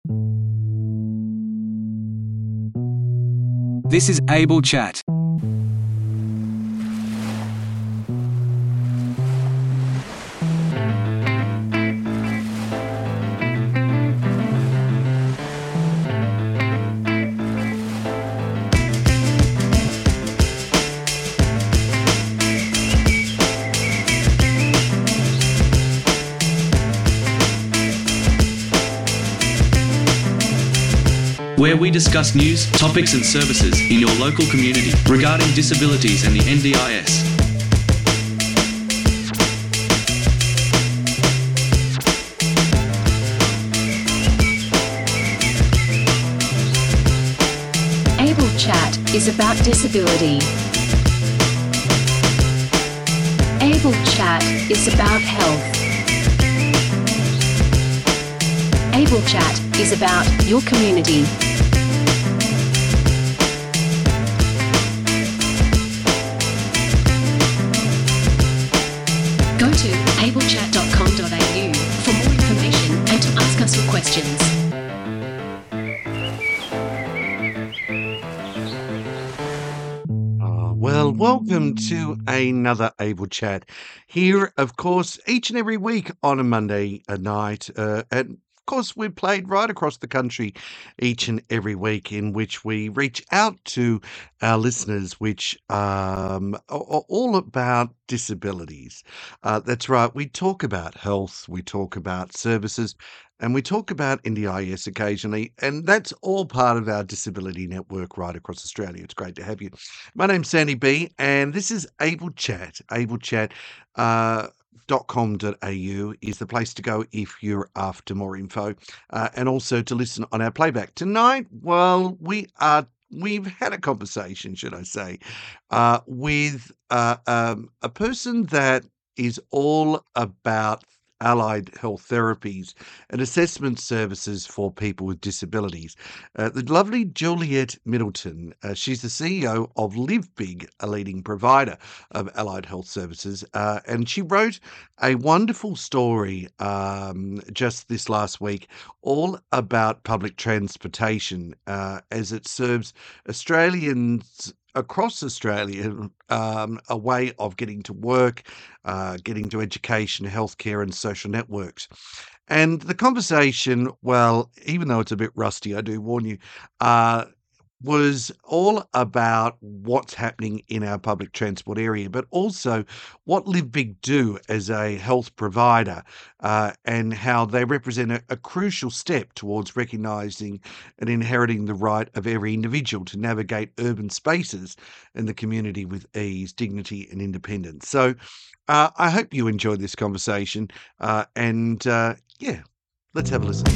This is Able Chat. Where we discuss news, topics and services in your local community regarding disabilities and the NDIS. Able Chat is about disability. Able Chat is about health. Able Chat is about your community. Go to ablechat.com.au for more information and to ask us your questions. Well, welcome to another Able Chat. Here, of course, each and every week on a Monday night. And of course, we're played right across the country each and every week, in which we reach out to our listeners, which are all about disabilities. That's right. We talk about health, we talk about services, and we talk about NDIS occasionally, and that's all part of our disability network right across Australia. It's great to have you. My name's Sandy B, and this is Able Chat. AbleChat.com.au is the place to go if you're after more info, and also to listen on our playback. Tonight, well, we've had a conversation, should I say, with a person that is all about allied health therapies and assessment services for people with disabilities. The lovely Juliet Middleton, she's the CEO of Live Big, a leading provider of allied health services, and she wrote a wonderful story just this last week all about public transportation as it serves Australians across Australia, a way of getting to work, getting to education, healthcare and social networks. And the conversation, well, even though it's a bit rusty, I do warn you, was all about what's happening in our public transport area, but also what Live Big do as a health provider, and how they represent a crucial step towards recognising and inheriting the right of every individual to navigate urban spaces and the community with ease, dignity and independence. So I hope you enjoyed this conversation, and let's have a listen.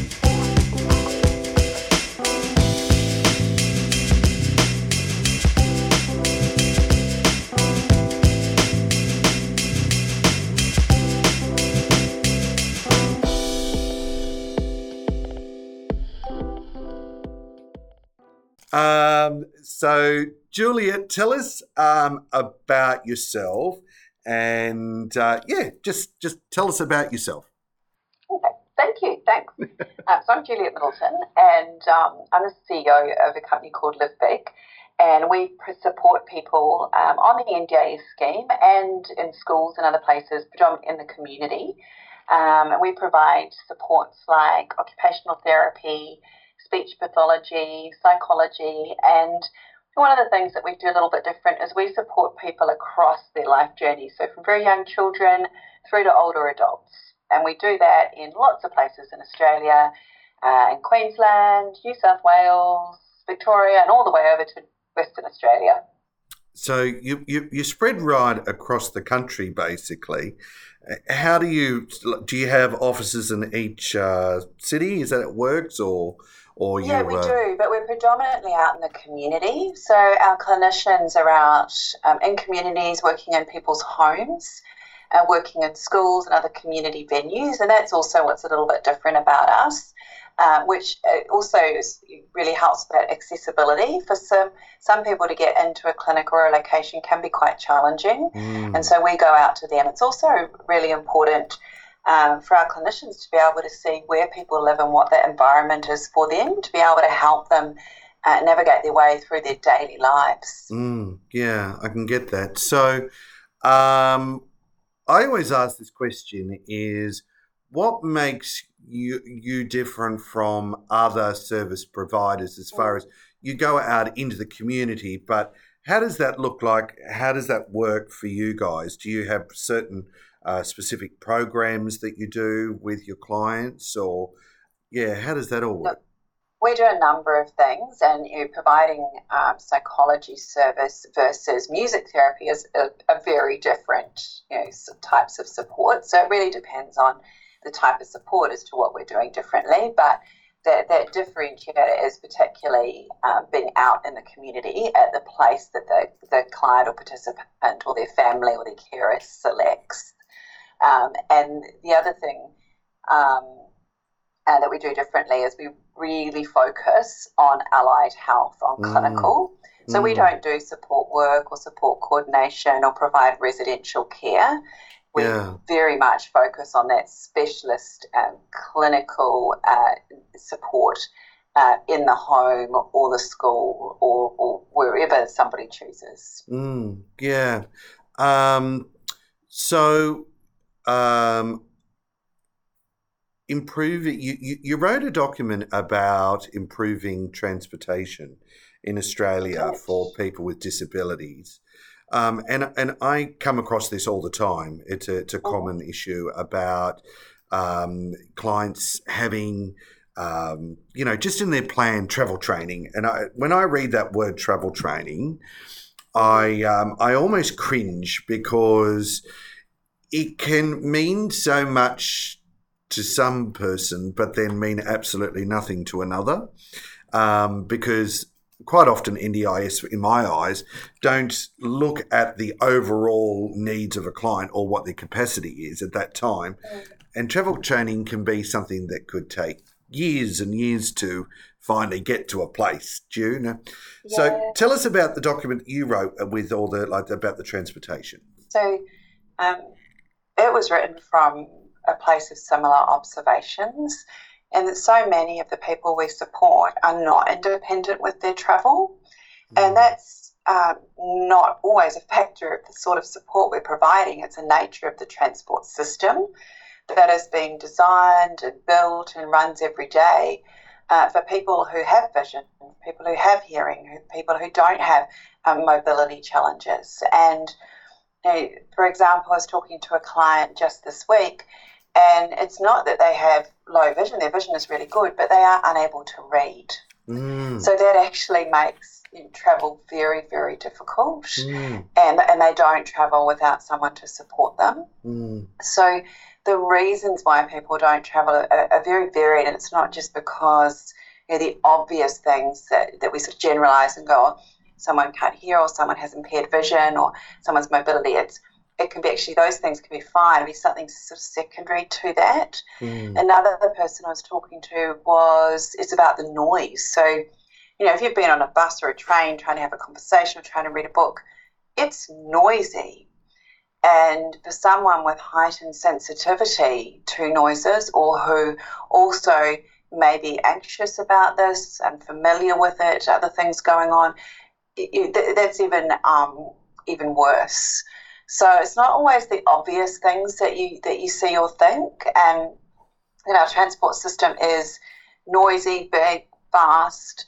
So Juliet, tell us about yourself, and just tell us about yourself. Okay, thank you. Thanks. So I'm Juliet Middleton, and I'm the CEO of a company called Live Big, and we support people on the NDIS scheme and in schools and other places, predominantly in the community. And we provide supports like occupational therapy, speech pathology, psychology, and one of the things that we do a little bit different is we support people across their life journey, so from very young children through to older adults. And we do that in lots of places in Australia, in Queensland, New South Wales, Victoria, and all the way over to Western Australia. So you spread right across the country, basically. How do you have offices in each city? Is that how it works, or Yeah, we do, but we're predominantly out in the community. So our clinicians are out in communities, working in people's homes, working in schools and other community venues, and that's also what's a little bit different about us, which also really helps with that accessibility. For some people to get into a clinic or a location can be quite challenging, and so we go out to them. It's also really important for our clinicians to be able to see where people live and what that environment is for them, to be able to help them navigate their way through their daily lives. Yeah, I can get that. So I always ask this question is, what makes you different from other service providers as far as you go out into the community, but how does that look like? How does that work for you guys? Do you have certain specific programs that you do with your clients, or how does that all work? We do a number of things, and providing psychology service versus music therapy is a very different types of support. So it really depends on the type of support as to what we're doing differently. But that differentiator is particularly being out in the community at the place that the client or participant or their family or their carer selects. And the other thing that we do differently is we really focus on allied health, on clinical. So we don't do support work or support coordination or provide residential care. We very much focus on that specialist clinical support in the home or the school or wherever somebody chooses. Improving. You wrote a document about improving transportation in Australia for people with disabilities. And I come across this all the time. It's a common issue about clients having, just in their plan, travel training. And when I read that word travel training, I almost cringe because it can mean so much to some person, but then mean absolutely nothing to another, because quite often NDIS, in my eyes, don't look at the overall needs of a client or what their capacity is at that time. And travel training can be something that could take years and years to finally get to a place. Do you know? So tell us about the document you wrote with all the about the transportation. So it was written from a place of similar observations, and that so many of the people we support are not independent with their travel. And that's not always a factor of the sort of support we're providing. It's a nature of the transport system that is being designed and built and runs every day for people who have vision, people who have hearing, people who don't have mobility challenges. And for example, I was talking to a client just this week, and it's not that they have low vision, their vision is really good, but they are unable to read. So that actually makes travel very, very difficult, and they don't travel without someone to support them. So the reasons why people don't travel are very varied, and it's not just because the obvious things that we sort of generalise and go, someone can't hear or someone has impaired vision or someone's mobility. It can be actually, those things can be fine. It'll be something sort of secondary to that. Another person I was talking to it's about the noise. So, if you've been on a bus or a train trying to have a conversation or trying to read a book, it's noisy. And for someone with heightened sensitivity to noises, or who also may be anxious about this and familiar with it, other things going on, that's even worse. So it's not always the obvious things that you see or think. And our transport system is noisy, big, fast.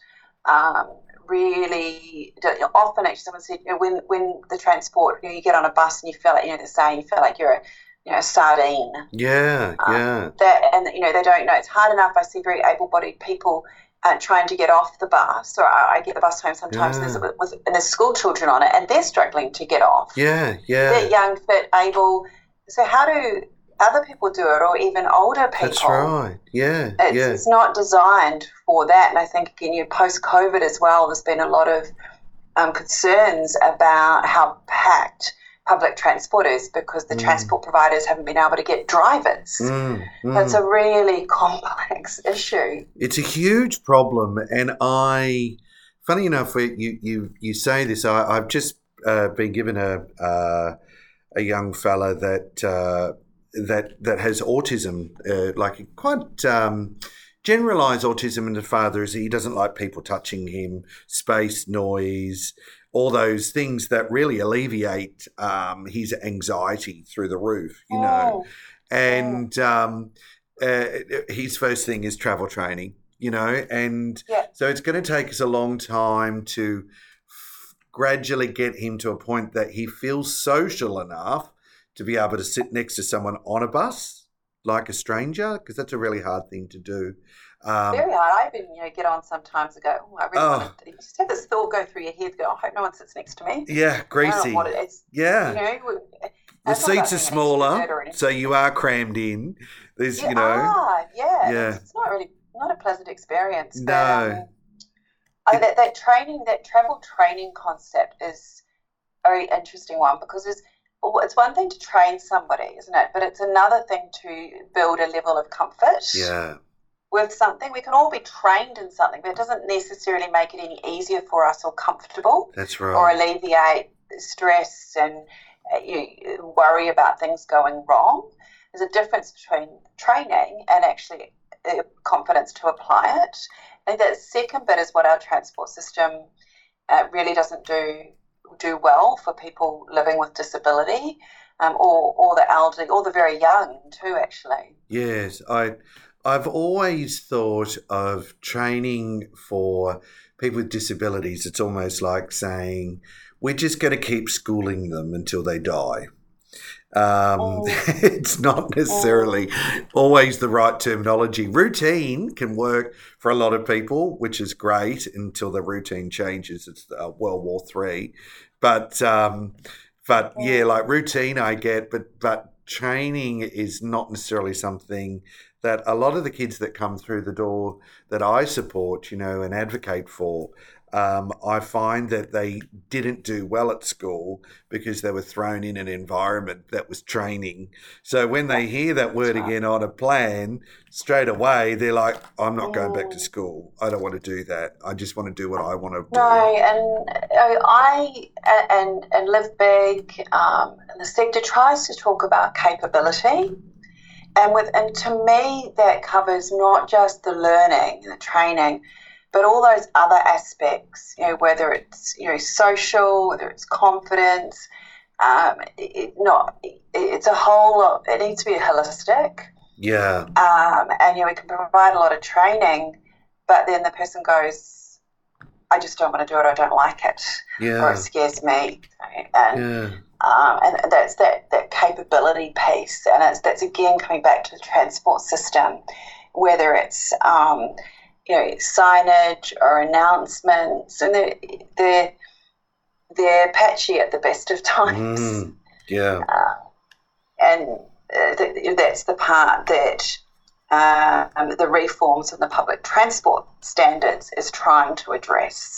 Really, often actually someone said, when the transport, you get on a bus and you feel like, they're saying you feel like you're a sardine. Yeah. They don't know. It's hard enough. I see very able-bodied people trying to get off the bus, or I get the bus home sometimes, and there's school children on it, and they're struggling to get off. They're young, fit, able. So how do other people do it, or even older people? That's right. It's not designed for that. And I think, again, post-COVID as well, there's been a lot of concerns about how packed public transport is because the transport providers haven't been able to get drivers. That's a really complex issue. It's a huge problem, and funny enough, you say this, I've just been given a young fella that that has autism, like quite generalised autism, and the father is he doesn't like people touching him, space, noise, all those things that really alleviate his anxiety through the roof, you know. And his first thing is travel training, you know, and so it's going to take us a long time to gradually get him to a point that he feels social enough to be able to sit next to someone on a bus like a stranger, because that's a really hard thing to do. Very hard. I even get on sometimes and go, I really want to. You just have this thought go through your head, go, I hope no one sits next to me. Yeah, greasy. I don't know what it is. Yeah. The seats are smaller, so you are crammed in. There's, It's not a pleasant experience. No. But, that travel training concept is a very interesting one, because it's one thing to train somebody, isn't it? But it's another thing to build a level of comfort with something. We can all be trained in something, but it doesn't necessarily make it any easier for us or comfortable. That's right. Or alleviate stress and worry about things going wrong. There's a difference between training and actually confidence to apply it. And that second bit is what our transport system really doesn't do well for people living with disability, or the elderly, or the very young too, actually. Yes, I've always thought of training for people with disabilities. It's almost like saying we're just going to keep schooling them until they die. It's not necessarily always the right terminology. Routine can work for a lot of people, which is great until the routine changes. It's World War III. But like routine I get, but training is not necessarily something that a lot of the kids that come through the door that I support, and advocate for, I find that they didn't do well at school because they were thrown in an environment that was training. So when they hear that word again on a plan, straight away they're like, I'm not going back to school. I don't want to do that. I just want to do what I want to do. No, and Live Big, the sector tries to talk about capability. And to me, that covers not just the learning and the training, but all those other aspects, whether it's social, whether it's confidence, it's a whole lot. It needs to be holistic. Yeah. And we can provide a lot of training, but then the person goes, I just don't want to do it. I don't like it, or it scares me. And that's that capability piece, and that's again coming back to the transport system, whether it's signage or announcements, and they're patchy at the best of times. And that's the part that the reforms in the public transport standards is trying to address.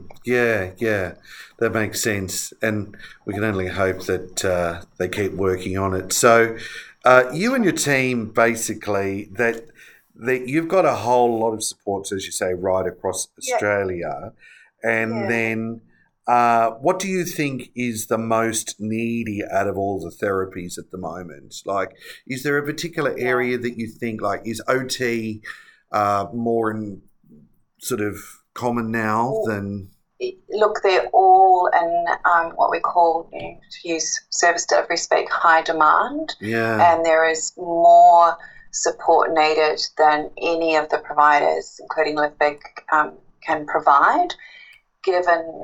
That makes sense, and we can only hope that they keep working on it. So you and your team, basically, that you've got a whole lot of supports, as you say, right across Australia. And then what do you think is the most needy out of all the therapies at the moment? Like, is there a particular area that you think, like, is OT more in sort of common now than... Look, they're all in what we call, to use service delivery speak, high demand. And there is more support needed than any of the providers, including Live Big, can provide, given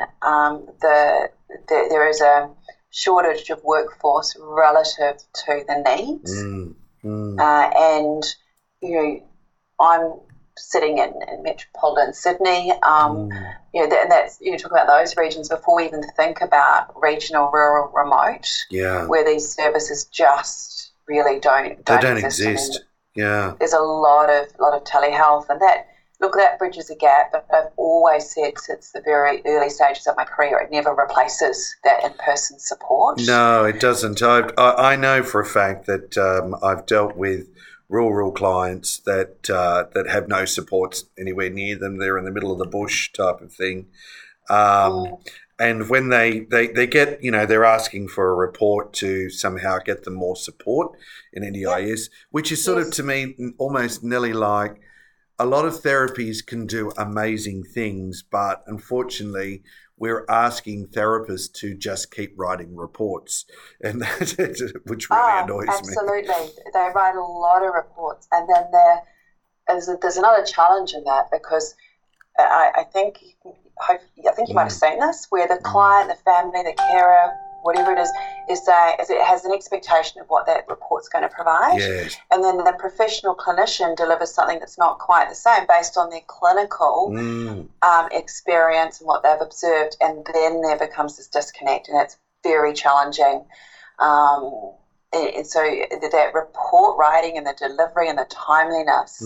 there is a shortage of workforce relative to the needs. And, I'm sitting in metropolitan Sydney, and that's, talk about those regions before we even think about regional, rural, remote, where these services just really don't exist. There's a lot of telehealth, and that bridges a gap. But I've always said since the very early stages of my career, it never replaces that in-person support. No, it doesn't. I know for a fact that I've dealt with rural clients that have no supports anywhere near them. They're in the middle of the bush type of thing. And when they get, they're asking for a report to somehow get them more support in NDIS, which is sort of, to me, almost nearly like a lot of therapies can do amazing things, but unfortunately we're asking therapists to just keep writing reports, and which really annoys me. Absolutely. They write a lot of reports, and then there's another challenge in that, because I think you might have seen this, where the client, the family, the carer, whatever it is it has an expectation of what that report's going to provide. Yes. And then the professional clinician delivers something that's not quite the same based on their clinical experience and what they've observed, and then there becomes this disconnect, and it's very challenging. And so that report writing and the delivery and the timeliness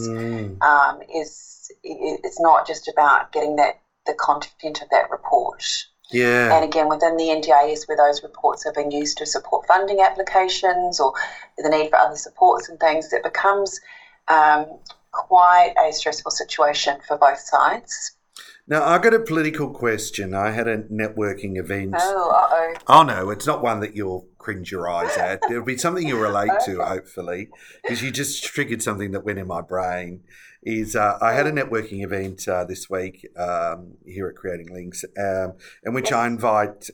it's not just about getting the content of that report. Yeah. And again, within the NDIS, where those reports have been used to support funding applications or the need for other supports and things, it becomes quite a stressful situation for both sides. Now, I got a political question. I had a networking event. Oh, uh-oh. Oh, no, it's not one that you'll cringe your eyes at. It'll be something you'll relate to, hopefully, because you just triggered something that went in my brain. I had a networking event this week here at Creating Links, in which I invite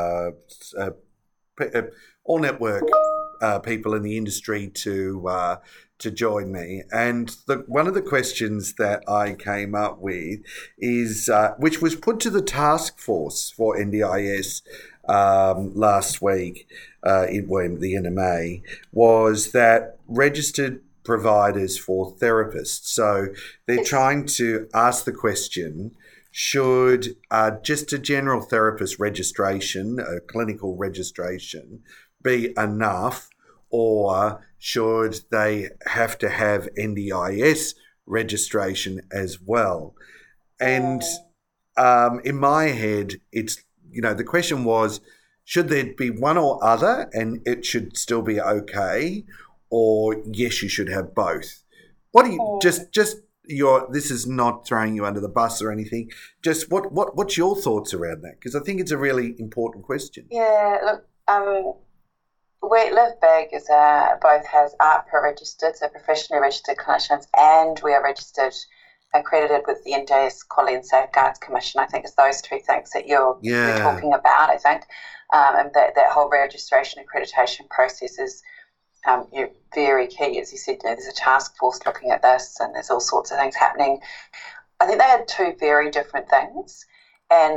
all network people in the industry to join me. And one of the questions that I came up with is, which was put to the task force for NDIS last week, in the NMA, was that registered providers for therapists. So they're trying to ask the question, should just a general therapist registration, a clinical registration, be enough, or should they have to have NDIS registration as well? And in my head, it's, the question was, should there be one or other and it should still be okay, or yes, you should have both? What do you, this is not throwing you under the bus or anything, just what's your thoughts around that? Because I think it's a really important question. Yeah, look, we Live Big both has AHPRA registered, so professionally registered clinicians, and we are registered, accredited with the NDIS Quality and Safeguards Commission. I think it's those two things that you're talking about, I think. And that whole registration accreditation process is very key. As you said, there's a task force looking at this, and there's all sorts of things happening. I think they are two very different things, and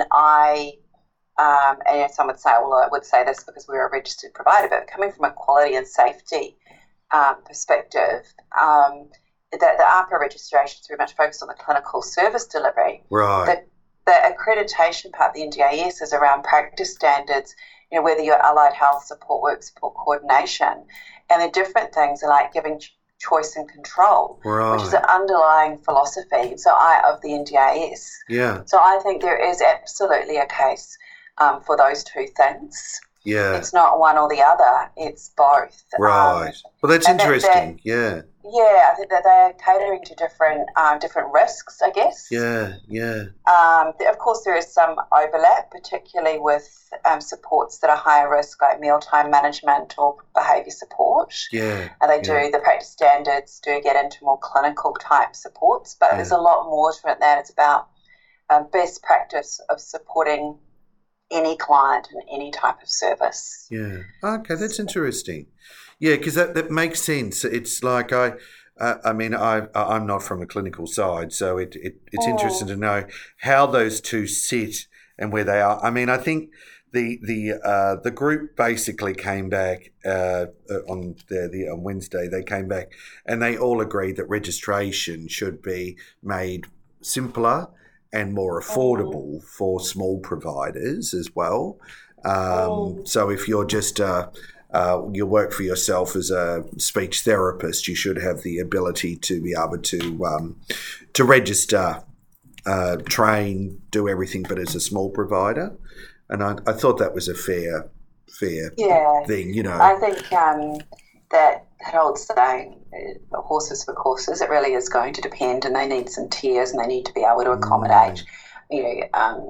and some would say, well, I would say this because we're a registered provider, but coming from a quality and safety perspective, the AHPRA registration is very much focused on the clinical service delivery. Right. The accreditation part of the NDIS is around practice standards, whether you're allied health, support work, support coordination, and the different things are like giving choice and control, which is an underlying philosophy of the NDIS. Yeah. So I think there is absolutely a case for those two things. Yeah. It's not one or the other, it's both. Right. Well, that's interesting. Yeah, I think that they're catering to different risks, I guess. Yeah. Of course, there is some overlap, particularly with supports that are higher risk, like mealtime management or behaviour support. Yeah. And the practice standards do get into more clinical type supports, but there's a lot more to it than that. It's about best practice of supporting any client in any type of service. Yeah. Okay, that's interesting. Yeah, because that makes sense. It's like I'm not from a clinical side, so it's interesting to know how those two sit and where they are. I mean, I think the group basically came back on Wednesday. They came back and they all agreed that registration should be made simpler and more affordable for small providers as well. So if you're just you work for yourself as a speech therapist, you should have the ability to be able to register, train, do everything, but as a small provider. And I thought that was a fair thing, I think that old saying, horses for courses, it really is going to depend, and they need some tiers and they need to be able to accommodate,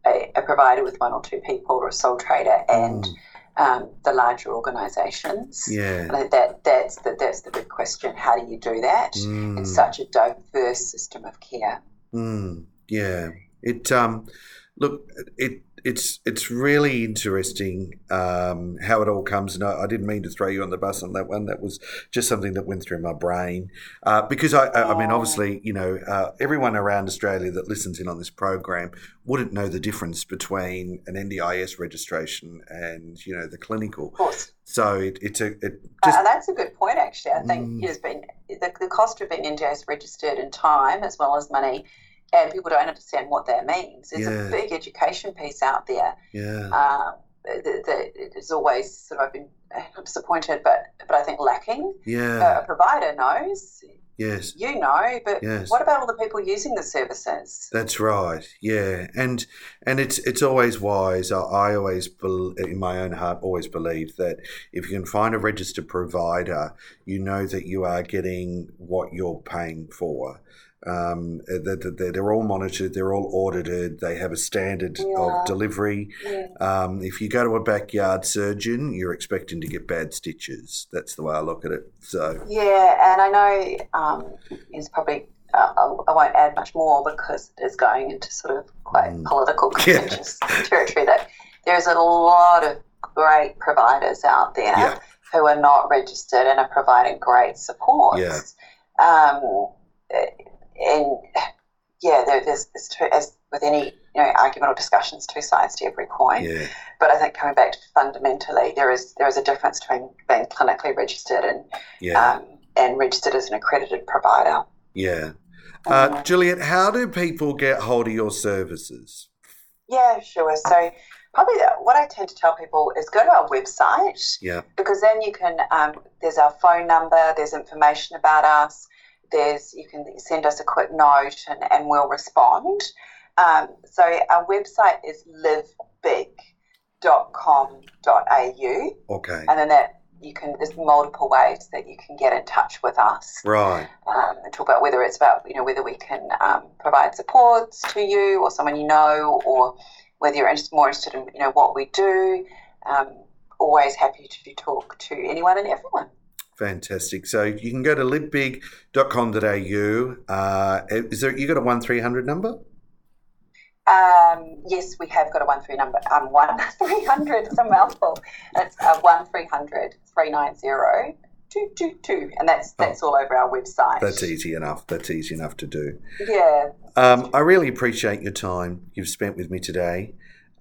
a provider with one or two people or a sole trader and the larger organisations. Yeah. And I think that's the big question. How do you do that in such a diverse system of care? Yeah. It's really interesting how it all comes. And I didn't mean to throw you on the bus on that one. That was just something that went through my brain because I mean, obviously, everyone around Australia that listens in on this program wouldn't know the difference between an NDIS registration and the clinical. Of course. So that's a good point. Actually, I think there's been the cost of being NDIS registered in time as well as money. And people don't understand what that means. There's a big education piece out there. Yeah. That is always sort of, I've been disappointed, but I think lacking. Yeah. A provider knows. Yes. But what about all the people using the services? That's right. Yeah. And it's always wise. I always, in my own heart, always believe that if you can find a registered provider, you know that you are getting what you're paying for. They're all monitored, they're all audited, they have a standard of delivery. If you go to a backyard surgeon, you're expecting to get bad stitches. That's the way I look at it. So and I know it's probably I won't add much more because it is going into sort of quite political contentious territory, that there's a lot of great providers out there who are not registered and are providing great support. There's two, as with any argument or discussions, two sides to every coin. Yeah. But I think coming back to fundamentally, there is a difference between being clinically registered and registered as an accredited provider. Yeah. Juliet, how do people get hold of your services? Yeah, sure. So probably what I tend to tell people is go to our website. Yeah. Because then you can there's our phone number, there's information about us. You can send us a quick note and we'll respond. So our website is livebig.com.au. Okay. And then there's multiple ways that you can get in touch with us. Right. And talk about whether it's about, whether we can provide supports to you or someone or whether you're more interested in, what we do. Always happy to talk to anyone and everyone. Fantastic. So you can go to livebig.com.au. You got a 1300 number? Yes, we have got a 1300 number. 1300, it's a mouthful. It's 1300 390 222, and that's all over our website. That's easy enough. That's easy enough to do. Yeah. I really appreciate your time you've spent with me today.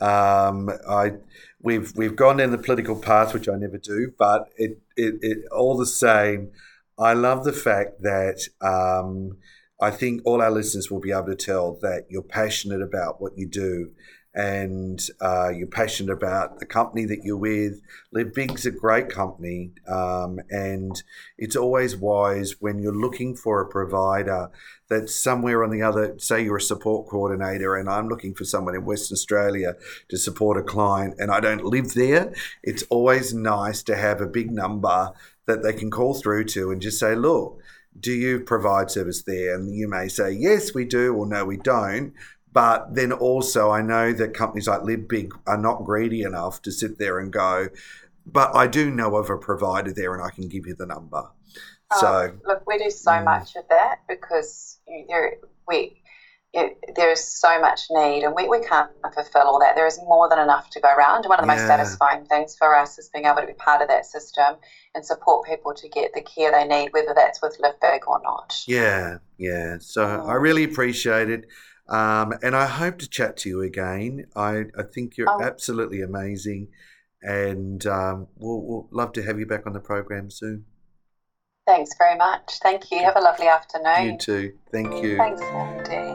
We've gone down the political path, which I never do, but it all the same, I love the fact that I think all our listeners will be able to tell that you're passionate about what you do, and you're passionate about the company that you're with. Live Big's a great company, and it's always wise when you're looking for a provider that's somewhere on the other, say you're a support coordinator and I'm looking for someone in Western Australia to support a client and I don't live there. It's always nice to have a big number that they can call through to and just say, look, do you provide service there? And you may say, yes, we do, or no, we don't. But then also I know that companies like Live Big are not greedy enough to sit there and go, but I do know of a provider there and I can give you the number. So look, we do so much of that because there is so much need and we can't fulfill all that. There is more than enough to go around. One of the most satisfying things for us is being able to be part of that system and support people to get the care they need, whether that's with Live Big or not. Yeah. So I really appreciate it. And I hope to chat to you again. I think you're absolutely amazing, and we'll love to have you back on the program soon. Thanks very much. Thank you. Have a lovely afternoon. You too. Thank you. Thanks, Andy.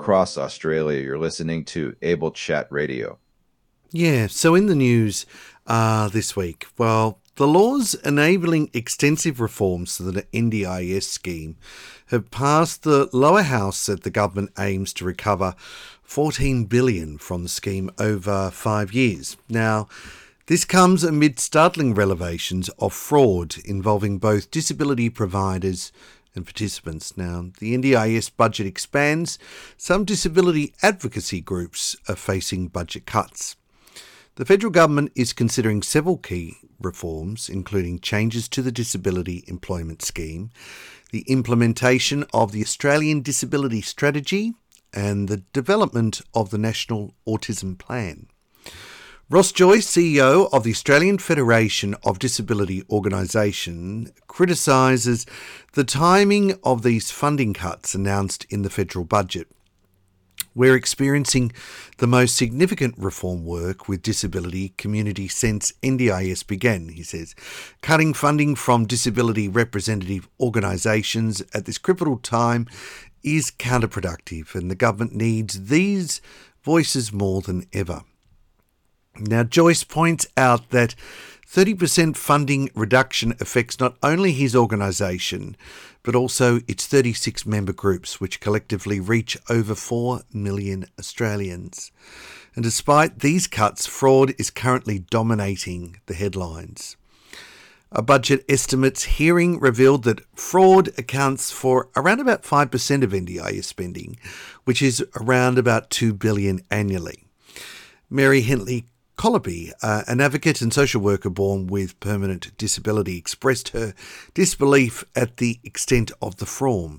across Australia. You're listening to Able Chat Radio. Yeah, so in the news this week, well, the laws enabling extensive reforms to the NDIS scheme have passed the lower house. Said the government aims to recover $14 billion from the scheme over 5 years. Now, this comes amid startling revelations of fraud involving both disability providers and participants. Now, the NDIS budget expands. Some disability advocacy groups are facing budget cuts. The federal government is considering several key reforms, including changes to the Disability Employment Scheme, the implementation of the Australian Disability Strategy, and the development of the National Autism Plan. Ross Joyce, CEO of the Australian Federation of Disability Organisation, criticises the timing of these funding cuts announced in the federal budget. We're experiencing the most significant reform work with disability community since NDIS began, he says. Cutting funding from disability representative organisations at this critical time is counterproductive, and the government needs these voices more than ever. Now, Joyce points out that 30% funding reduction affects not only his organisation, but also its 36 member groups, which collectively reach over 4 million Australians. And despite these cuts, fraud is currently dominating the headlines. A budget estimates hearing revealed that fraud accounts for around about 5% of NDIS spending, which is around about $2 billion annually. Mary Hentley Colopy, an advocate and social worker born with permanent disability, expressed her disbelief at the extent of the fraud.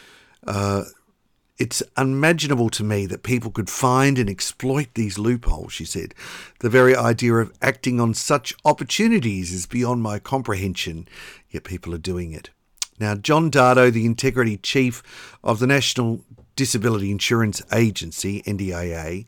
It's unimaginable to me that people could find and exploit these loopholes, she said. The very idea of acting on such opportunities is beyond my comprehension, yet people are doing it. Now, John Dardo, the Integrity Chief of the National Disability Insurance Agency, NDIA,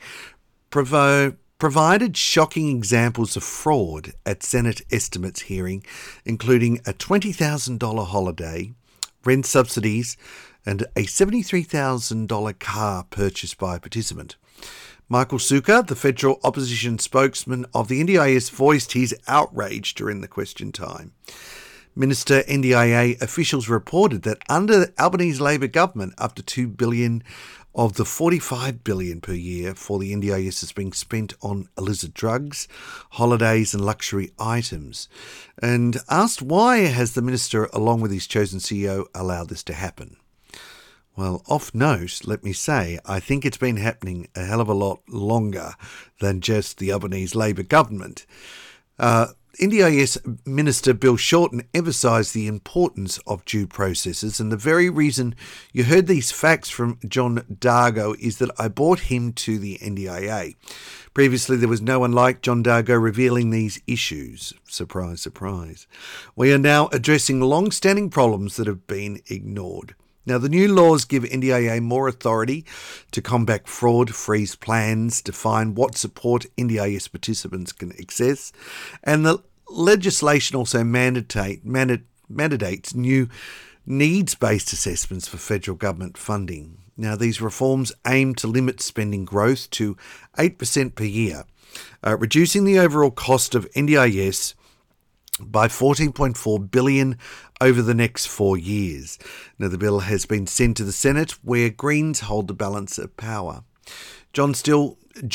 provided shocking examples of fraud at Senate estimates hearing, including a $20,000 holiday, rent subsidies, and a $73,000 car purchased by a participant. Michael Sukkar, the federal opposition spokesman of the NDIS, voiced his outrage during the question time. Minister NDIA officials reported that under the Albanese Labor government, up to $2 billion of the $45 billion per year for the NDIS is being spent on illicit drugs, holidays and luxury items. And asked why has the minister, along with his chosen CEO, allowed this to happen? Well, off note, let me say, I think it's been happening a hell of a lot longer than just the Albanese Labor government. NDIS Minister Bill Shorten emphasised the importance of due processes, and the very reason you heard these facts from John Dargo is that I brought him to the NDIA. Previously, there was no one like John Dargo revealing these issues. Surprise, surprise. We are now addressing long-standing problems that have been ignored. Now, the new laws give NDIA more authority to combat fraud, freeze plans, define what support NDIS participants can access, and the legislation also mandates new needs-based assessments for federal government funding. Now, these reforms aim to limit spending growth to 8% per year, reducing the overall cost of NDIS by $14.4 billion over the next 4 years. Now, the bill has been sent to the Senate, where Greens hold the balance of power. Jordan Still,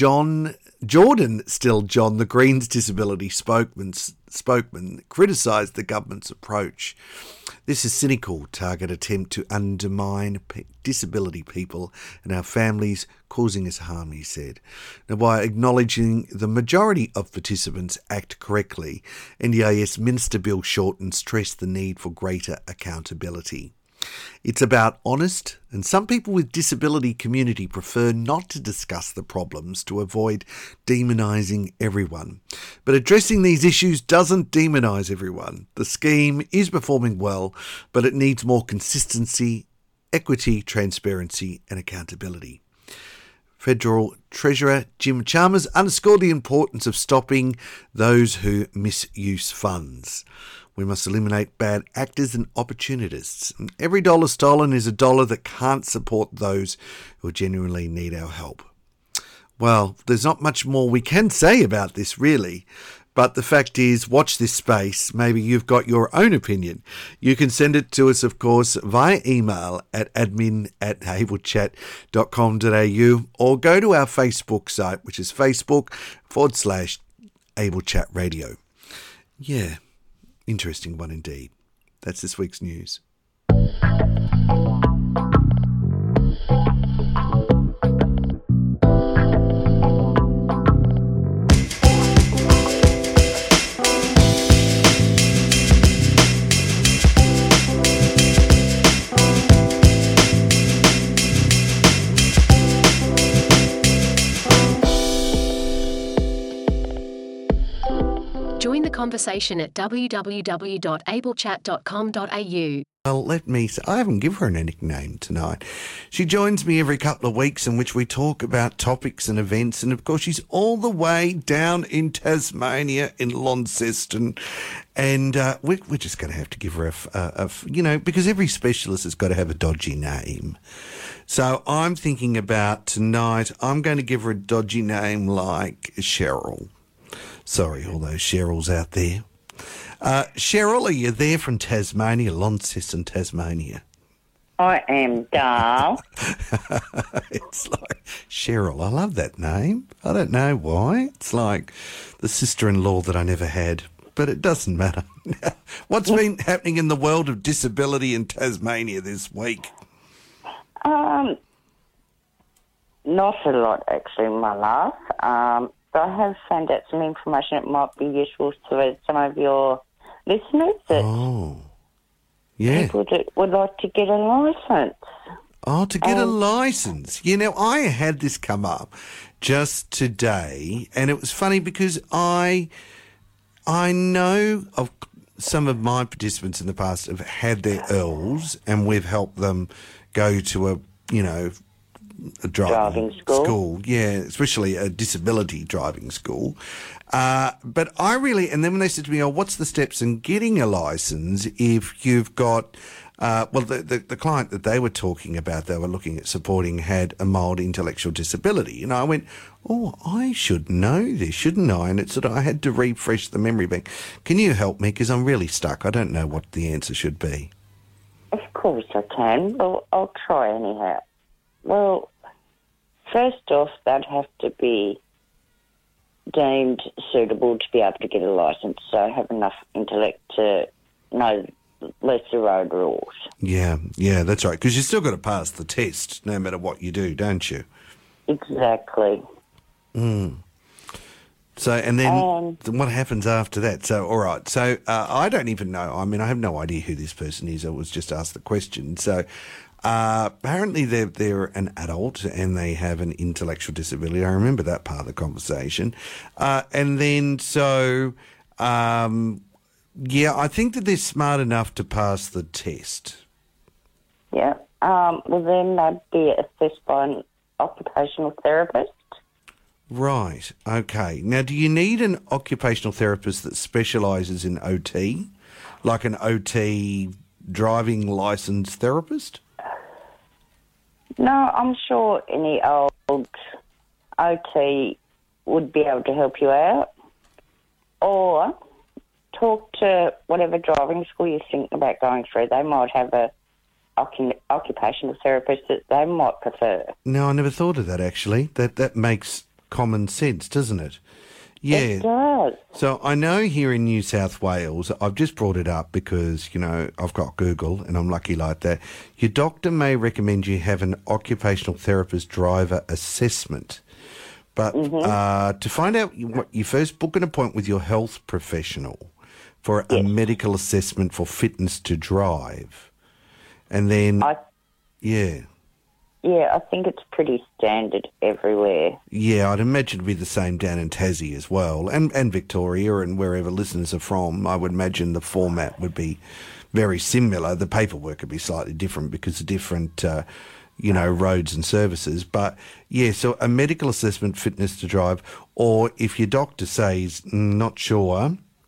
the Greens disability spokesman, criticised the government's approach. This is a cynical, target attempt to undermine disability people and our families, causing us harm, he said. Now, by acknowledging the majority of participants act correctly, NDIS Minister Bill Shorten stressed the need for greater accountability. It's about honest, and some people with disability community prefer not to discuss the problems to avoid demonising everyone. But addressing these issues doesn't demonise everyone. The scheme is performing well, but it needs more consistency, equity, transparency and accountability. Federal Treasurer Jim Chalmers underscored the importance of stopping those who misuse funds. We must eliminate bad actors and opportunists. And every dollar stolen is a dollar that can't support those who genuinely need our help. Well, there's not much more we can say about this, really. But the fact is, watch this space. Maybe you've got your own opinion. You can send it to us, of course, via email at admin@ablechat.com.au or go to our Facebook site, which is Facebook.com/AbleChat Radio. Yeah, interesting one indeed. That's this week's news. Join the conversation at www.ablechat.com.au. Well, let me say, I haven't given her a nickname tonight. She joins me every couple of weeks in which we talk about topics and events. And, of course, she's all the way down in Tasmania in Launceston. And we're just going to have to give her because every specialist has got to have a dodgy name. So I'm thinking about tonight, I'm going to give her a dodgy name like Cheryl. Sorry, all those Cheryls out there. Cheryl, are you there from Tasmania, Launceston, Tasmania? I am, Darl. It's like, Cheryl, I love that name. I don't know why. It's like the sister-in-law that I never had, but it doesn't matter. What's been happening in the world of disability in Tasmania this week? Not a lot, actually, my love. But I have found out some information that might be useful to some of your listeners. That people that would like to get a licence. Oh, to get a licence. You know, I had this come up just today, and it was funny because I know of some of my participants in the past have had their ELs, and we've helped them go to a driving school. Yeah, especially a disability driving school. But I really, and then when they said to me, what's the steps in getting a licence if you've got, the client that they were talking about, they were looking at supporting, had a mild intellectual disability. And I went, I should know this, shouldn't I? And it's I had to refresh the memory bank. Can you help me? Because I'm really stuck. I don't know what the answer should be. Of course I can. Well, I'll try anyhow. Well, first off, they'd have to be deemed suitable to be able to get a licence, so have enough intellect to know lesser road rules. Yeah, that's right, because you've still got to pass the test no matter what you do, don't you? Exactly. So, and then what happens after that? So, all right, so I don't even know. I mean, I have no idea who this person is. I was just asked the question. So, apparently they're an adult and they have an intellectual disability. I remember that part of the conversation. And then I think that they're smart enough to pass the test. Yeah. Well, then they'd be assessed by an occupational therapist. Right. Okay. Now, do you need an occupational therapist that specialises in OT, like an OT driving licence therapist? No, I'm sure any old OT would be able to help you out. Or talk to whatever driving school you think about going through. They might have a occupational therapist that they might prefer. No, I never thought of that, actually. That makes common sense, doesn't it? Yeah. It does. So I know here in New South Wales, I've just brought it up because, I've got Google and I'm lucky like that. Your doctor may recommend you have an occupational therapist driver assessment. But to find out, you first book an appointment with your health professional for a medical assessment for fitness to drive. And then, Yeah, I think it's pretty standard everywhere. Yeah, I'd imagine it'd be the same down in Tassie as well, and Victoria and wherever listeners are from. I would imagine the format would be very similar. The paperwork would be slightly different because of different, roads and services. But, yeah, so a medical assessment, fitness to drive, or if your doctor says, not sure,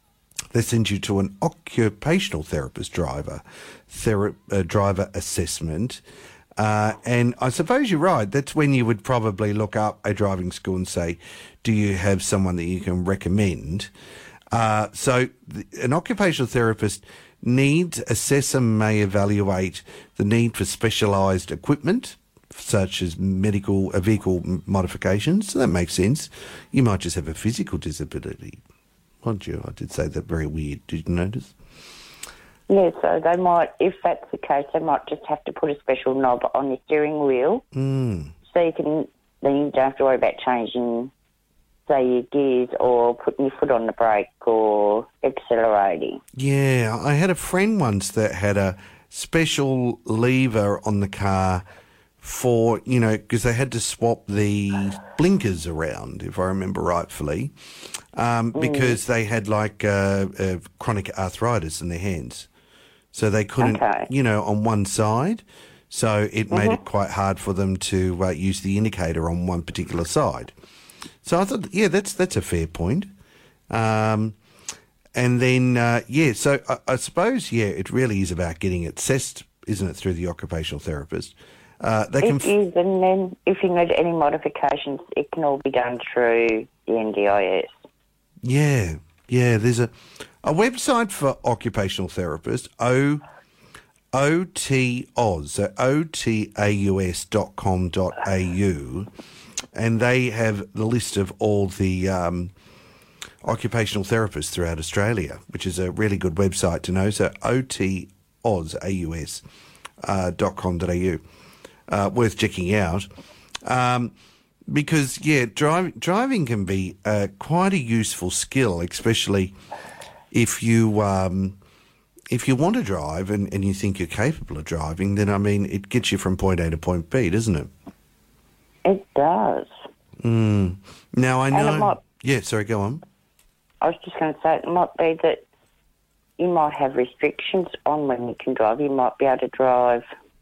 they send you to an occupational therapist driver assessment. And I suppose you're right. That's when you would probably look up a driving school and say, do you have someone that you can recommend? So an occupational therapist assessor may evaluate the need for specialised equipment, such as vehicle modifications. So that makes sense. You might just have a physical disability. Mind you, I did say that very weird. Did you notice? Yeah, so they might, if that's the case, they might just have to put a special knob on your steering wheel. So then you don't have to worry about changing, say, your gears or putting your foot on the brake or accelerating. Yeah, I had a friend once that had a special lever on the car for, because they had to swap the blinkers around, if I remember rightfully, because they had chronic arthritis in their hands. So they couldn't, on one side. So it made it quite hard for them to use the indicator on one particular side. So I thought, that's a fair point. And then, so I suppose, it really is about getting it assessed, isn't it, through the occupational therapist. And then if you need any modifications, it can all be done through the NDIS. Yeah, there's a website for occupational therapists, OTAUS, so otaus.com.au, and they have the list of all the occupational therapists throughout Australia, which is a really good website to know, so otaus.com.au. Worth checking out, because driving can be quite a useful skill, especially if you want to drive and you think you're capable of driving. Then it gets you from point A to point B, doesn't it? It does. Now I know. Sorry, go on. I was just going to say it might be that you might have restrictions on when you can drive. You might be able to drive.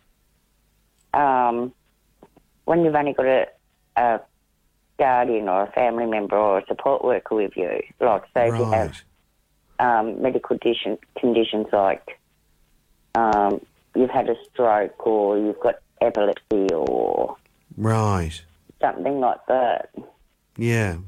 When you've only got a guardian or a family member or a support worker with you, like say if you have medical conditions like you've had a stroke or you've got epilepsy or something like that. Yeah.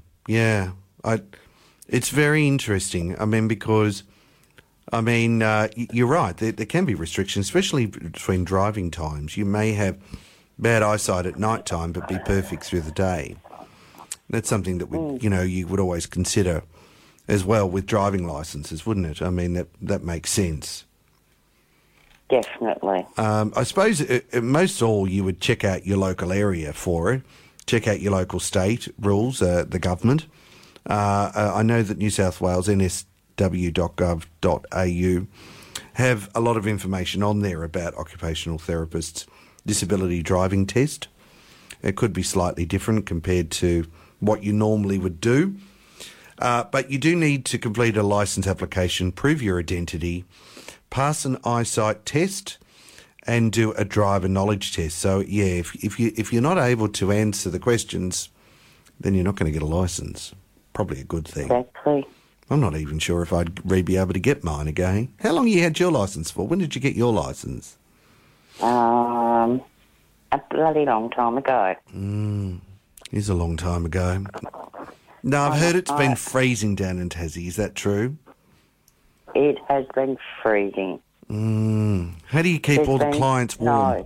It's very interesting. Because you're right. There can be restrictions, especially between driving times. You may have bad eyesight at night time, but be perfect through the day. That's something that you would always consider as well with driving licences, wouldn't it? That makes sense. Definitely. I suppose most all you would check out your local area for it. Check out your local state rules, the government. I know that New South Wales nsw.gov.au have a lot of information on there about occupational therapists' disability driving test. It could be slightly different compared to what you normally would do. But you do need to complete a licence application, prove your identity, pass an eyesight test, and do a driver knowledge test. So, if you're not able to answer the questions, then you're not going to get a licence. Probably a good thing. Exactly. I'm not even sure if I'd be able to get mine again. How long you had your licence for? When did you get your licence? A bloody long time ago. It's a long time ago. No, I've heard it's been freezing down in Tassie. Is that true? It has been freezing. How do you keep all the clients warm?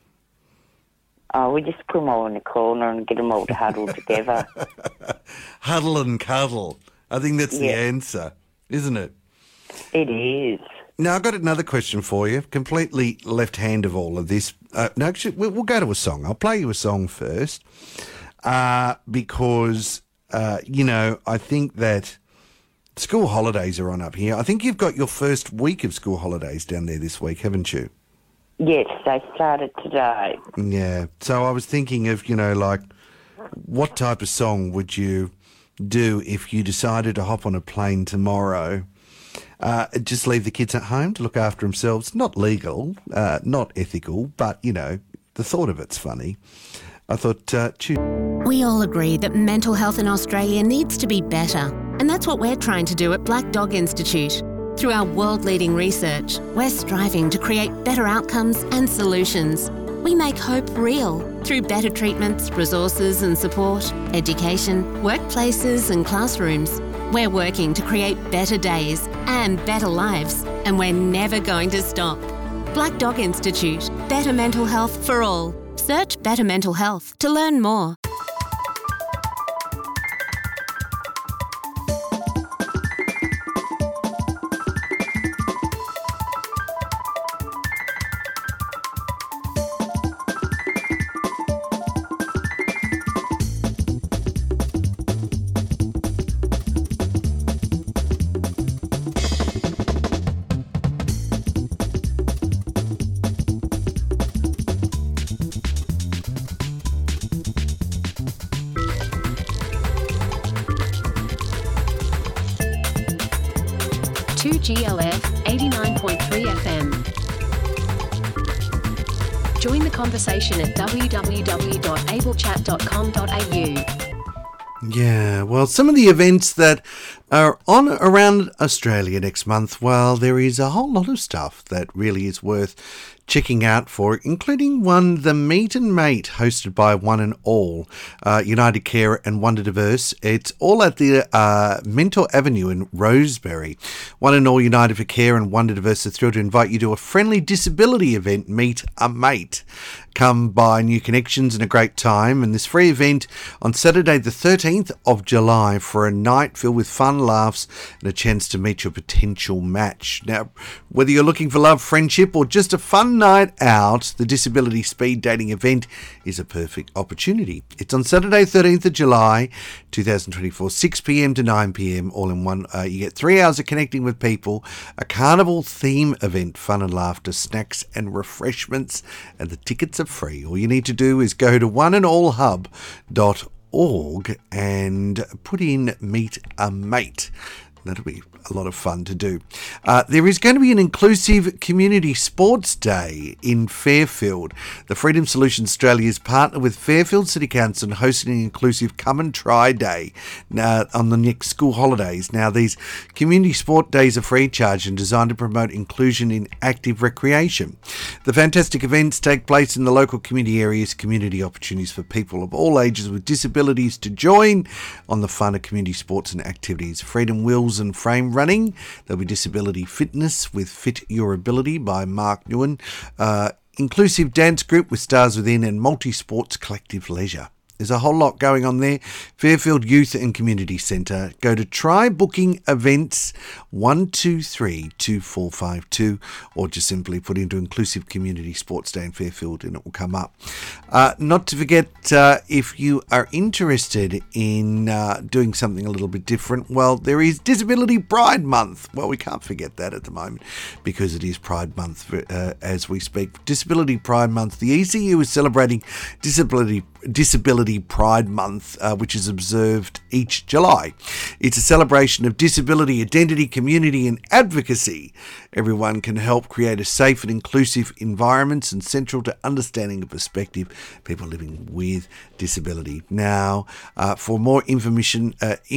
We just put them all in a corner and get them all to huddle together. Huddle and cuddle. I think that's the answer, isn't it? It is. Now, I've got another question for you, completely left hand of all of this. No, actually, we'll go to a song. I'll play you a song first because, I think that school holidays are on up here. I think you've got your first week of school holidays down there this week, haven't you? Yes, they started today. Yeah. So I was thinking of, what type of song would you do if you decided to hop on a plane tomorrow? Just leave the kids at home to look after themselves. Not legal, not ethical, but, the thought of it's funny. I thought, choose. We all agree that mental health in Australia needs to be better, and that's what we're trying to do at Black Dog Institute. Through our world-leading research, we're striving to create better outcomes and solutions. We make hope real through better treatments, resources and support, education, workplaces and classrooms. We're working to create better days and better lives, and we're never going to stop. Black Dog Institute. Better mental health for all. Search Better Mental Health to learn more. GLF 89.3 FM. Join the conversation at www.ablechat.com.au. Yeah, well, some of the events that are on around Australia next month, well, there is a whole lot of stuff that really is worth checking out for, including one, the Meet and Mate, hosted by One and All, United Care and Wonder Diverse. It's all at the Mentor Avenue in Rosebery. One and All United for Care and Wonder Diverse are thrilled to invite you to a friendly disability event, Meet a Mate. Come by New Connections and a great time, and this free event on Saturday the 13th of July for a night filled with fun, laughs and a chance to meet your potential match. Now, whether you're looking for love, friendship or just a fun night out, the Disability Speed Dating event is a perfect opportunity. It's on Saturday 13th of July 2024, 6pm to 9pm, all in one. You get 3 hours of connecting with people, a carnival theme event, fun and laughter, snacks and refreshments, and the tickets are free. All you need to do is go to oneandallhub.org and put in Meet a Mate. That'll be a lot of fun to do. There is going to be an inclusive community sports day in Fairfield. The Freedom Solutions Australia is partnered with Fairfield City Council and hosting an inclusive Come and Try Day on the next school holidays. Now, these community sport days are free of charge and designed to promote inclusion in active recreation. The fantastic events take place in the local community areas, community opportunities for people of all ages with disabilities to join on the fun of community sports and activities. Freedom Wheels and Frame Running. There'll be disability fitness with Fit Your Ability by Mark Nguyen. Inclusive dance group with Stars Within and multi-sports collective leisure. There's a whole lot going on there. Fairfield Youth and Community Centre. Go to Try Booking Events 1232452 or just simply put into Inclusive Community Sports Day in Fairfield and it will come up. Not to forget, if you are interested in doing something a little bit different, well, there is Disability Pride Month. Well, we can't forget that at the moment because it is Pride Month as we speak. Disability Pride Month. The ECU is celebrating Disability Pride Month, which is observed each July. It's a celebration of disability, identity, community and advocacy. Everyone can help create a safe and inclusive environment and central to understanding and perspective people living with disability. Now, for more information,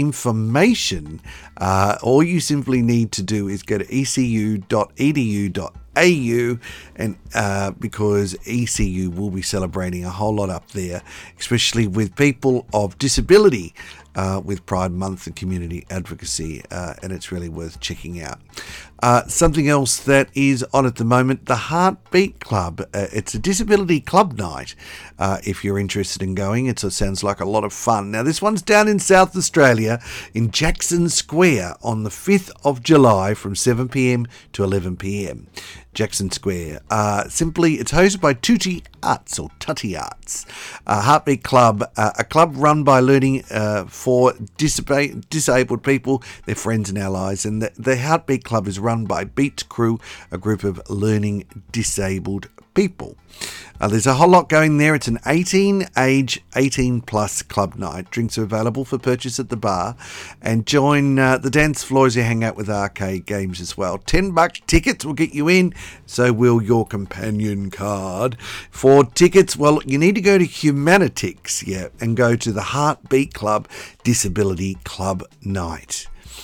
all you simply need to do is go to ecu.edu.au and because ECU will be celebrating a whole lot up there, especially with people of disability with Pride Month and community advocacy, and it's really worth checking out. Something else that is on at the moment, the Heartbeat Club. It's a disability club night. If you're interested in going, it sounds like a lot of fun. Now, this one's down in South Australia in Jackson Square on the 5th of July from 7pm to 11pm. Jackson Square. It's hosted by Tutti Arts or Tutty Arts. Heartbeat Club, a club run by learning for disabled people, their friends and allies. And the Heartbeat Club is run by Beat Crew, a group of learning disabled people. There's a whole lot going there. It's an 18 plus club night. Drinks are available for purchase at the bar. And join the dance floor as you hang out with arcade games as well. $10 tickets will get you in. So will your companion card. For tickets, well, you need to go to Humanitix, and go to the Heartbeat Club Disability Club Night.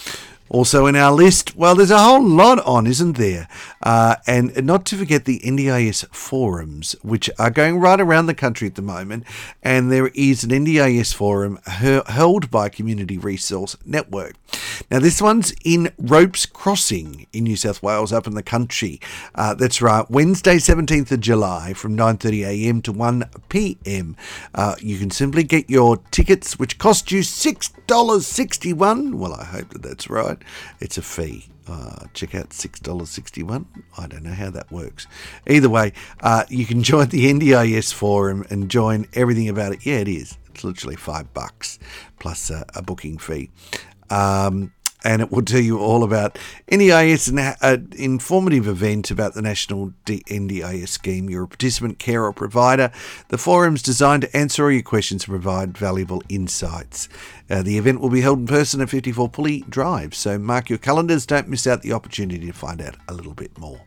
Also in our list, well, there's a whole lot on, isn't there? And not to forget the NDIS forums, which are going right around the country at the moment. And there is an NDIS forum held by Community Resource Network. Now, this one's in Ropes Crossing in New South Wales, up in the country. That's right, Wednesday, 17th of July from 9:30am to 1pm. You can simply get your tickets, which cost you $6.61. Well, I hope that that's right. It's a fee. Check out $6.61. I don't know how that works. Either way, you can join the NDIS forum and join everything about it. Yeah, it is. It's literally $5 plus a booking fee. And it will tell you all about NDIS, an informative event about the National NDIS scheme. You're a participant, carer or provider. The forum's designed to answer all your questions and provide valuable insights. The event will be held in person at 54 Pulley Drive, so mark your calendars. Don't miss out the opportunity to find out a little bit more.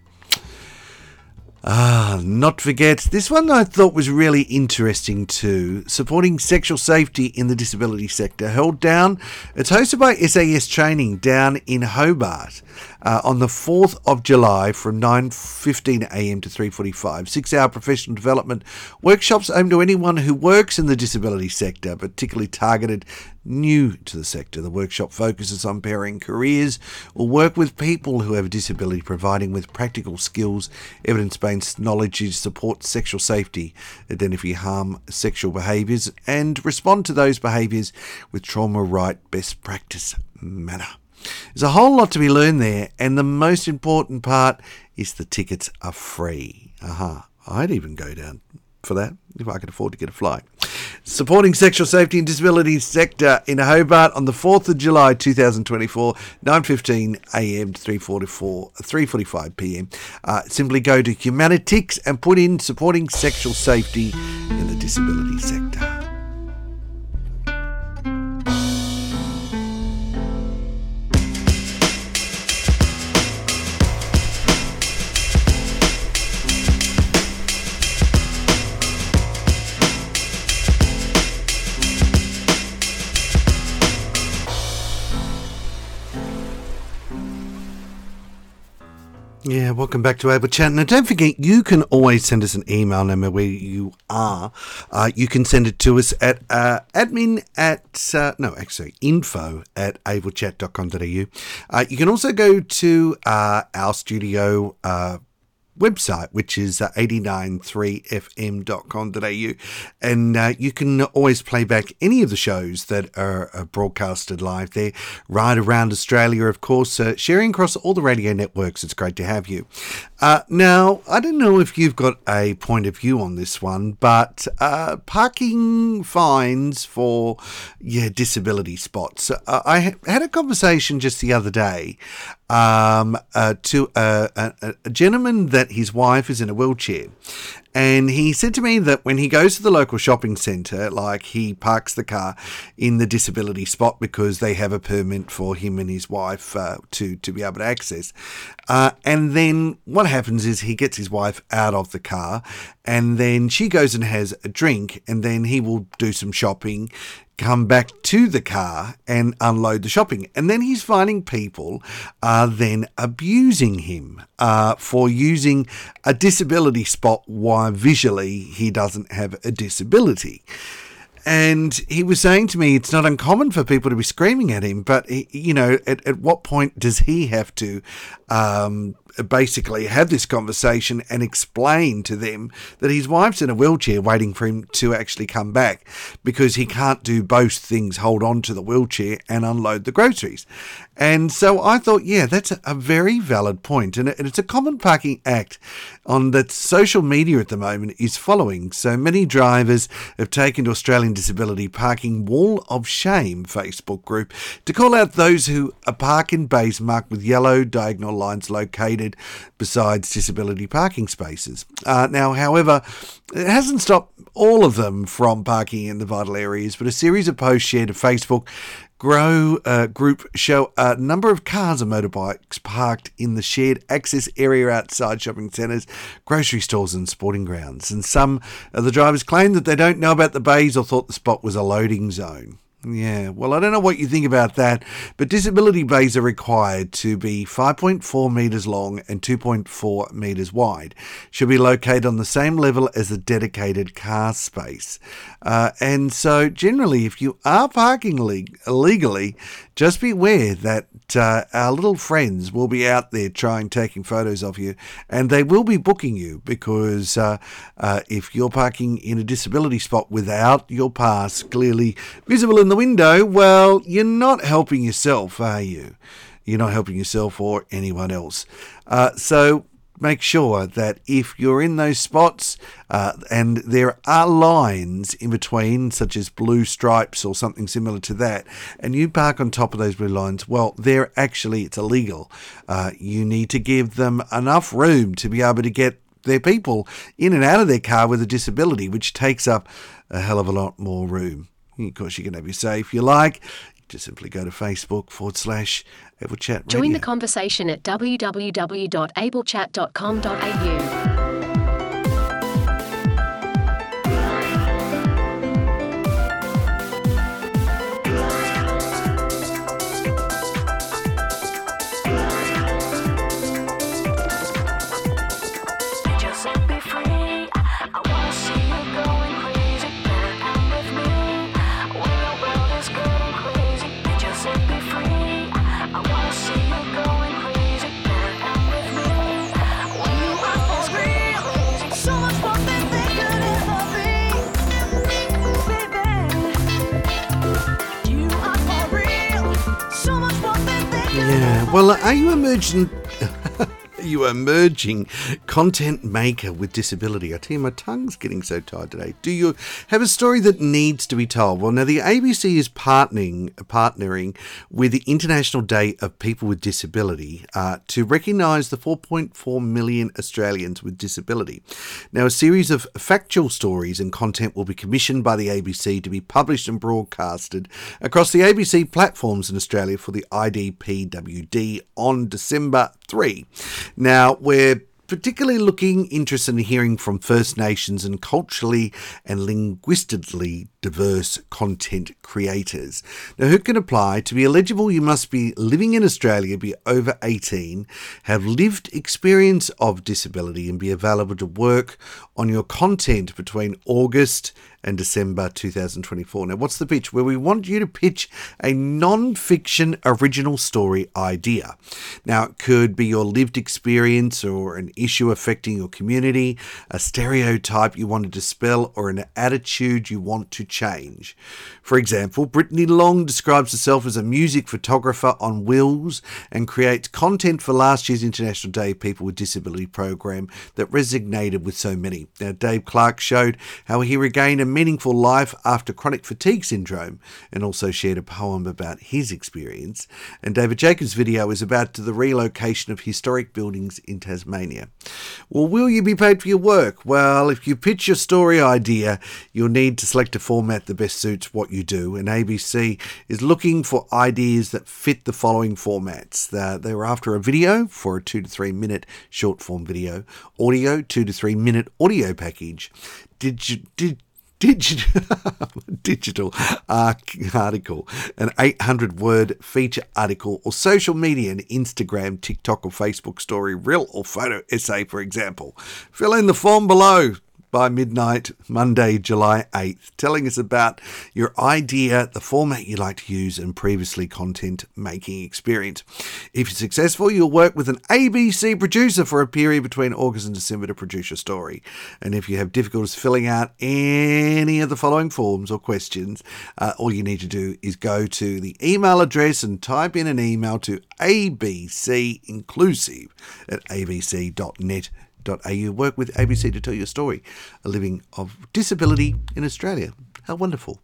Not to forget, this one I thought was really interesting too. Supporting sexual safety in the disability sector. Held down. It's hosted by SAS Training down in Hobart on the 4th of July from 9:15am to 3:45. 6-hour professional development workshops aimed to anyone who works in the disability sector, particularly targeted new to the sector. The workshop focuses on pairing careers or work with people who have a disability, providing with practical skills, evidence-based knowledge to support sexual safety, identify harm sexual behaviours and respond to those behaviours with trauma-right best practice manner. There's a whole lot to be learned there, and the most important part is the tickets are free. I'd even go down for that if I could afford to get a flight. Supporting sexual safety and disability sector in Hobart on the 4th of July 2024, 9:15am to 3:45pm. Simply go to Humanitix and put in supporting sexual safety in the disability sector. Yeah, welcome back to Able Chat. Now, don't forget, you can always send us an email no matter where you are. You can send it to us at info@ablechat.com.au. You can also go to our studio website, which is 893fm.com.au, and you can always play back any of the shows that are broadcasted live there right around Australia, of course, sharing across all the radio networks. It's great to have you. Now, I don't know if you've got a point of view on this one, but parking fines for disability spots. I had a conversation just the other day to a gentleman that his wife is in a wheelchair, and he said to me that when he goes to the local shopping centre, like, he parks the car in the disability spot because they have a permit for him and his wife to be able to access, and then what happens is he gets his wife out of the car, and then she goes and has a drink, and then he will do some shopping, come back to the car and unload the shopping. And then he's finding people are then abusing him for using a disability spot while visually he doesn't have a disability. And he was saying to me, it's not uncommon for people to be screaming at him, but, at what point does he have to basically have this conversation and explain to them that his wife's in a wheelchair waiting for him to actually come back because he can't do both things, hold on to the wheelchair and unload the groceries. And so I thought, that's a very valid point. And it's a common parking act on that social media at the moment is following. So many drivers have taken to Australian Disability Parking Wall of Shame Facebook group to call out those who park in bays marked with yellow diagonal lines located besides disability parking spaces. Now, however, it hasn't stopped all of them from parking in the vital areas, but a series of posts shared to Facebook group show a number of cars and motorbikes parked in the shared access area outside shopping centres, grocery stores and sporting grounds. And some of the drivers claim that they don't know about the bays or thought the spot was a loading zone. Yeah, well, I don't know what you think about that, but disability bays are required to be 5.4 metres long and 2.4 metres wide. Should be located on the same level as a dedicated car space. And so generally, if you are parking illegally, just beware that our little friends will be out there taking photos of you, and they will be booking you because if you're parking in a disability spot without your pass clearly visible in the window, well, you're not helping yourself, are you? You're not helping yourself or anyone else. So make sure that if you're in those spots and there are lines in between, such as blue stripes or something similar to that, and you park on top of those blue lines, well, it's illegal. You need to give them enough room to be able to get their people in and out of their car with a disability, which takes up a hell of a lot more room. Of course, you can have your say if you like. Just simply go to Facebook.com/Able Chat Radio. Join the conversation at www.ablechat.com.au. Yeah, well, are you emerging content maker with disability? I tell you, my tongue's getting so tired today. Do you have a story that needs to be told? Well, now the ABC is partnering with the International Day of People with Disability to recognise the 4.4 million Australians with disability. Now, a series of factual stories and content will be commissioned by the ABC to be published and broadcasted across the ABC platforms in Australia for the IDPWD on December 3. Now, we're particularly interested in hearing from First Nations and culturally and linguistically diverse content creators. Now, who can apply? To be eligible, you must be living in Australia, be over 18, have lived experience of disability, and be available to work on your content between August and December 2024. Now, what's the pitch? Well, we want you to pitch a non-fiction original story idea. Now, it could be your lived experience or an issue affecting your community, a stereotype you want to dispel, or an attitude you want to change. For example, Brittany Long describes herself as a music photographer on wheels and creates content for last year's International Day of People with Disability program that resonated with so many. Now, Dave Clark showed how he regained a meaningful life after chronic fatigue syndrome and also shared a poem about his experience. And David Jacobs' video is about the relocation of historic buildings in Tasmania. Well, will you be paid for your work? Well, if you pitch your story idea, you'll need to select a format that best suits what you do. And ABC is looking for ideas that fit the following formats. They were after a video for a 2 to 3 minute short form video, audio 2 to 3 minute audio package, digital article, an 800-word feature article, or social media, an Instagram, TikTok, or Facebook story, reel or photo essay, for example. Fill in the form below by midnight, Monday, July 8th, telling us about your idea, the format you like to use, and previously content making experience. If you're successful, you'll work with an ABC producer for a period between August and December to produce your story. And if you have difficulties filling out any of the following forms or questions, all you need to do is go to the email address and type in an email to abcinclusive@abc.net.au. Work with ABC to tell your story. A living of disability in Australia. How wonderful.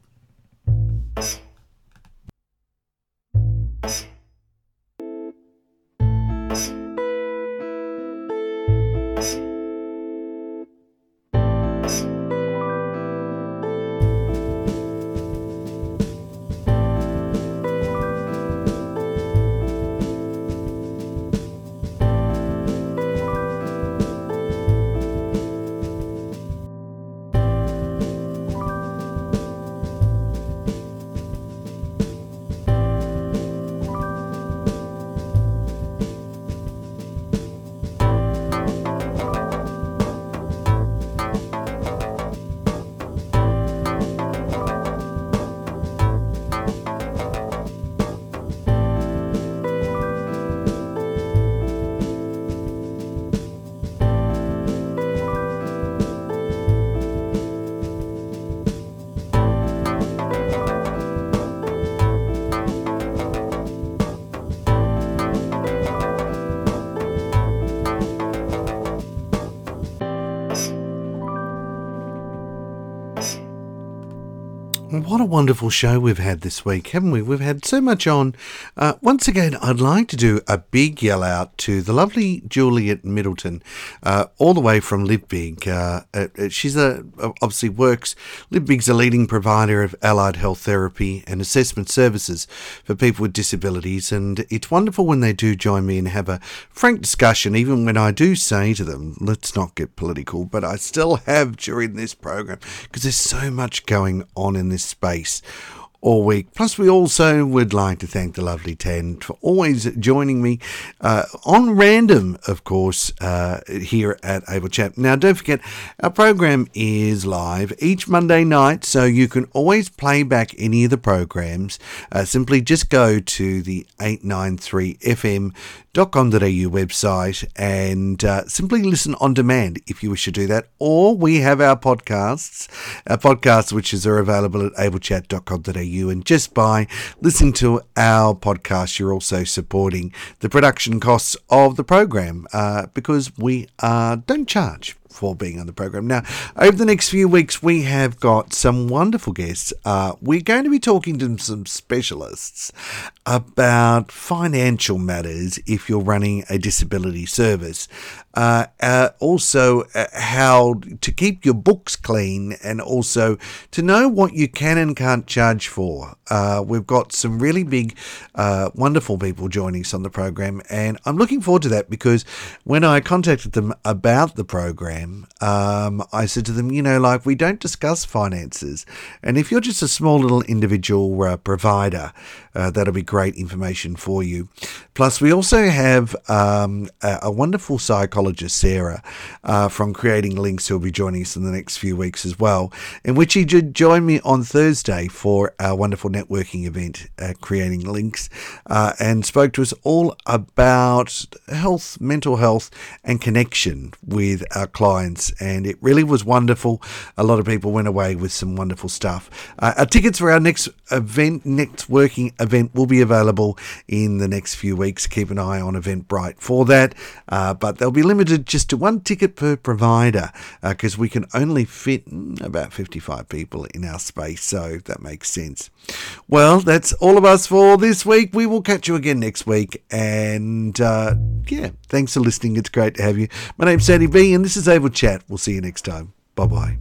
What a wonderful show we've had this week, haven't we? We've had so much on. Once again, I'd like to do a big yell out to the lovely Juliet Middleton, all the way from Live Big. She's obviously works. Live Big's a leading provider of allied health therapy and assessment services for people with disabilities, and it's wonderful when they do join me and have a frank discussion, even when I do say to them, let's not get political, but I still have during this program, because there's so much going on in this space all week. Plus, we also would like to thank the lovely Tan for always joining me on random, of course, here at Able Chat. Now, don't forget, our program is live each Monday night, so you can always play back any of the programs. Simply just go to the 893fm.com.au website and simply listen on demand if you wish to do that. Or we have our podcasts which are available at ablechat.com.au. And just by listening to our podcast, you're also supporting the production costs of the program because we don't charge for being on the program. Now, over the next few weeks, we have got some wonderful guests. We're going to be talking to some specialists about financial matters if you're running a disability service. Also, how to keep your books clean and also to know what you can and can't charge for. We've got some really big, wonderful people joining us on the program, and I'm looking forward to that because when I contacted them about the program, I said to them, we don't discuss finances. And if you're just a small little individual provider, that'll be great information for you. Plus, we also have a wonderful psychologist, Sarah, from Creating Links, who will be joining us in the next few weeks as well, in which he did join me on Thursday for our wonderful networking event, Creating Links, and spoke to us all about health, mental health, and connection with our clients. And it really was wonderful. A lot of people went away with some wonderful stuff. Our tickets for our next working event will be available in the next few weeks. Keep an eye on Eventbrite for that. But they'll be limited just to one ticket per provider because we can only fit about 55 people in our space. So that makes sense. Well, that's all of us for this week. We will catch you again next week. And thanks for listening. It's great to have you. My name's Sandy B, and this is Able Chat. We'll see you next time. Bye-bye.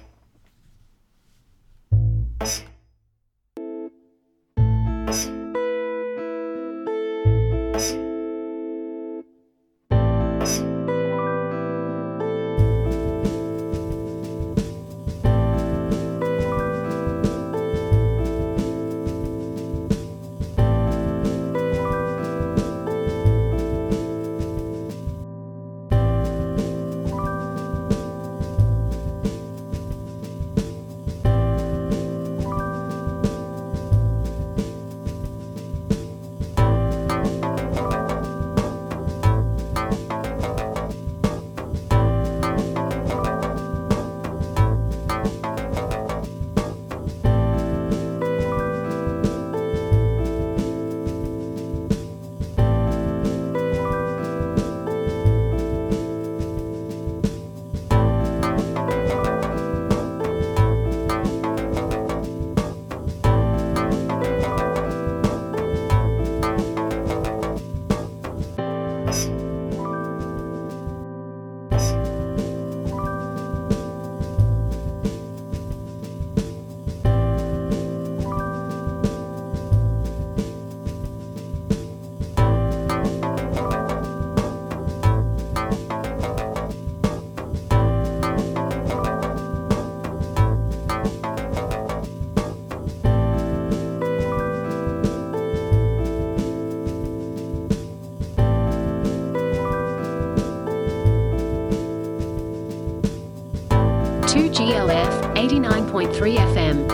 GLF 89.3 FM.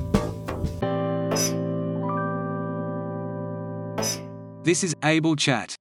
This is Able Chat.